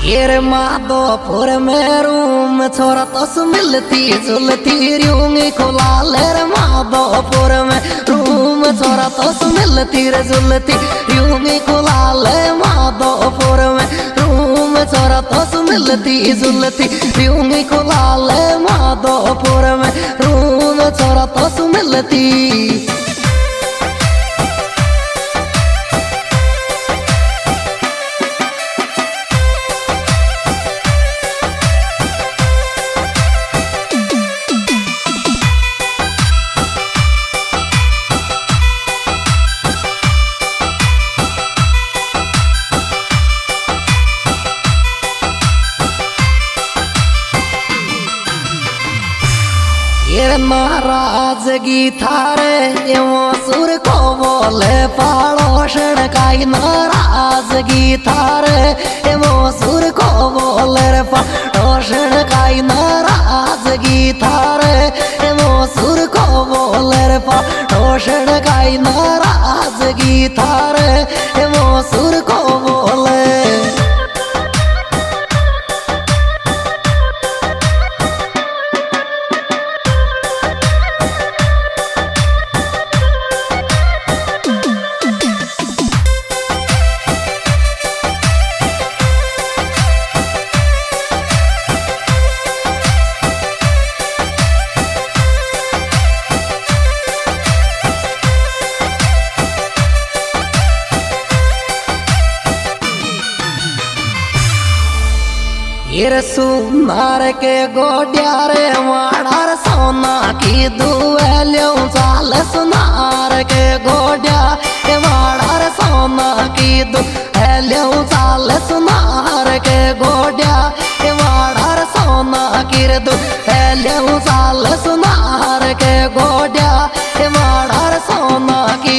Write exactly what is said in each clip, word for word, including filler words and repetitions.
ये माधोपुर में रूम छोरा तस मिलती जुलती रूंगी खुला लेर माधोपुर में रूम छोरा तस मिलती रे जुलती रूंगी खुला ले माधोपुर में रूम छोरा तस मिलती जुलती रूंगी खुला ले माधोपुर में रूम छोरा तस मिलती। ये नाराजगी थारे ये सुर को बोले पड़ोसन काई नाराजगी थारे ये सुर को बोले रे पड़ोसन काई नाराजगी थारे ये सुर को बोले रे पड़ोसन काई नाराजगी थारे ये सुर को बोले। ये सुनार के गोड्यारे माड़ार सोना की दुएल्यों चाल सुनार के गोड्या माड़ार सोना की दुएल्यों चाल सुनार के गोड्या माड़ार सोना की दुएल्यों चाल सुनार के गोड्या माड़ार सोना की।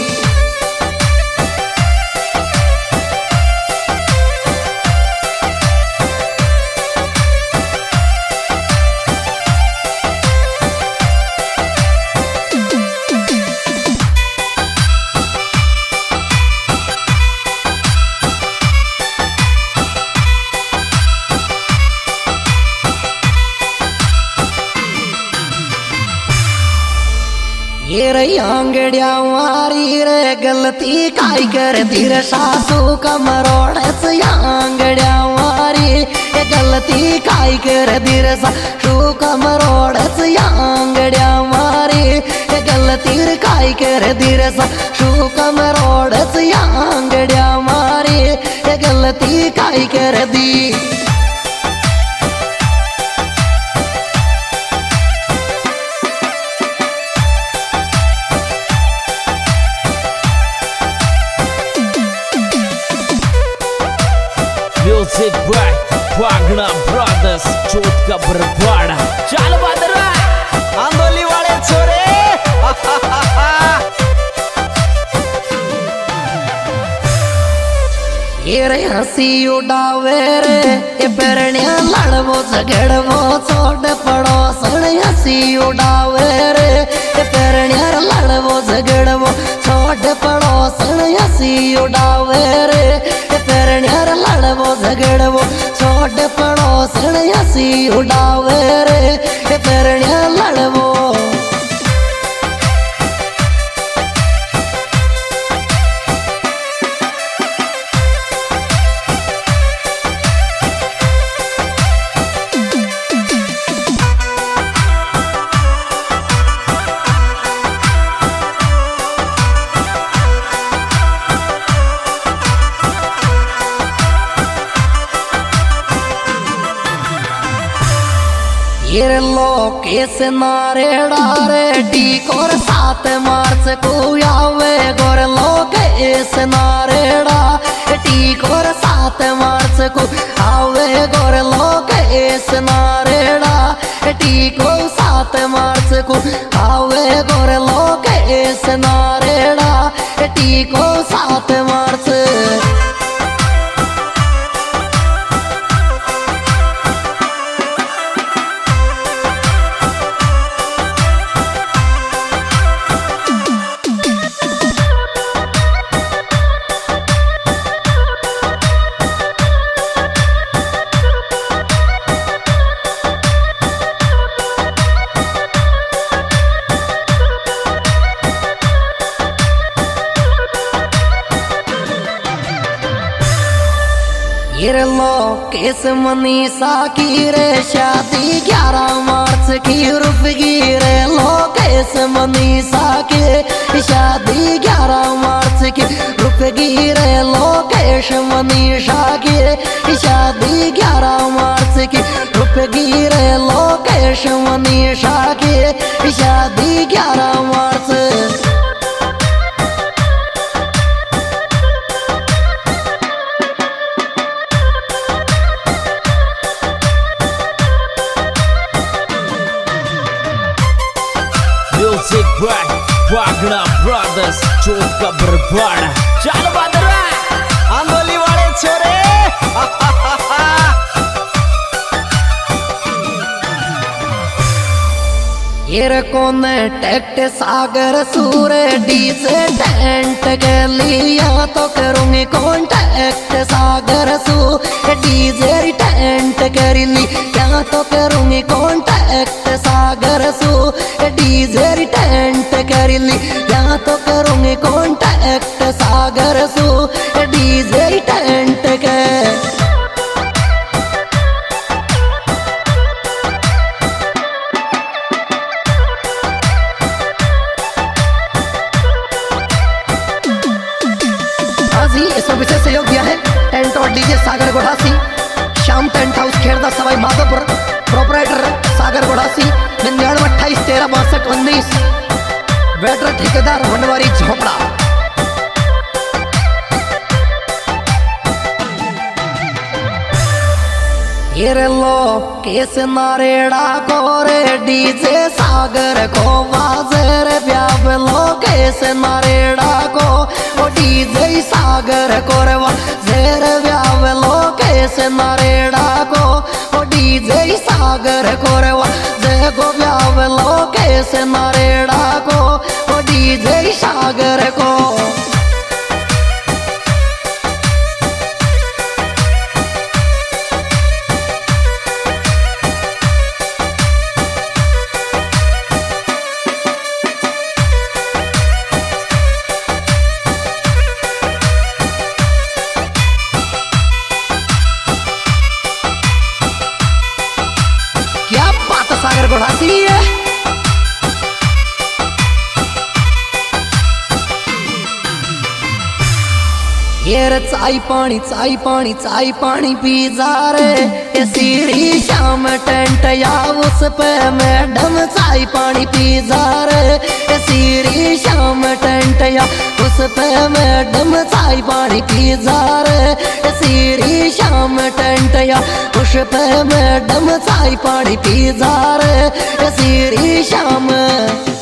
ये रे आंगड़िया मारी रे गलती काई कर धीरे सासू कमरोड़े से आंगड़िया मारी ये गलती काई कर धीरे सासू कमरोड़े से आंगड़िया मारी ये गलती काई कर धीरे सासू कमरोड़े से आंगड़िया मारी ये गलती काई कर दी। Music by Wagner Brothers, चोट का बरवाड़ा। चल बदरा आंदोली वाले छोरे ये रे हंसी उड़ावे रे ये पेरनिया लड़वो झगड़वो छोड़ पड़ो सण हंसी उड़ावे रे ये पेरनिया लड़वो झगड़वो छोड़ पड़ो सण हंसी उड़ावे रे ये पेरनिया लड़वो झगड़वो छोड़ पड़ो सण हंसी उड़ावे रे ये पेरनिया लड़वो। ये लोकेश नारेड़ा रे टीकोर सात मार्च को आवे गोर लोकेश नारेड़ा टीकोर सात मार्च को आवे गोर लोकेश नारेड़ा टीको सात मार्च को आवे गोर लोकेश नारेड़ा टीको सात मार्च। ये लो केस मनीषा की रे शादी ग्यारह मार्च की रुपगी रे लो केस मनीषा की शादी ग्यारह मार्च की रुपगी रे लो केश मनीषा की शादी ग्यारह मार्च की रुपगी रे लो केश मनीषा की शादी ग्यारह मार्च। Music by Wagner Brothers चोट का बरबाड़ा। चल बदरा आंदोली वाले छोरे ये कौन टेक्ट सागर सूरे डीजे टेंट के लिया तो करूंगी कॉन्टैक्ट सागर सू डीजे टेंट कर ली क्या तो करूंगी कॉन्टैक्ट सागर सू डीजे टेंट कर ली क्या तो करूंगी कॉन्टैक्ट सागर सू डीजे टेंट के। इसमें विशेष सहयोग दिया है टेंट और DJ Sagar Godhasi, Shyam tent house Khedda Sawai Madhopur, proprietor Sagar Godhasi, निन्यानवे अट्ठाईस तेरह बासठ उन्नीस, वेटर ठेकेदार वनवारी झोपड़ा। ये लो केस नारेड़ा को रे डीजे सागर को वाजर व्याप लो केस नारेड़ा को ओ डीजे सागर को रे वाजर व्याप लो केस नारेड़ा को ओ डीजे सागर को रे वाजर को व्याप लो केस नारेड़ा को ओ डीजे सागर को। सागर गोढ़ासी ये चाय पानी चाय पानी चाय पानी पी जा रे सीरी शाम टेंट या उस पे मैडम चाय पानी पी जा रे सीरी शाम टेंट या उस पे मैडम चाय पानी पी जा रे सीरी शाम टेंट या उस पे मैडम चाय पानी पी जा रे सीरी शाम।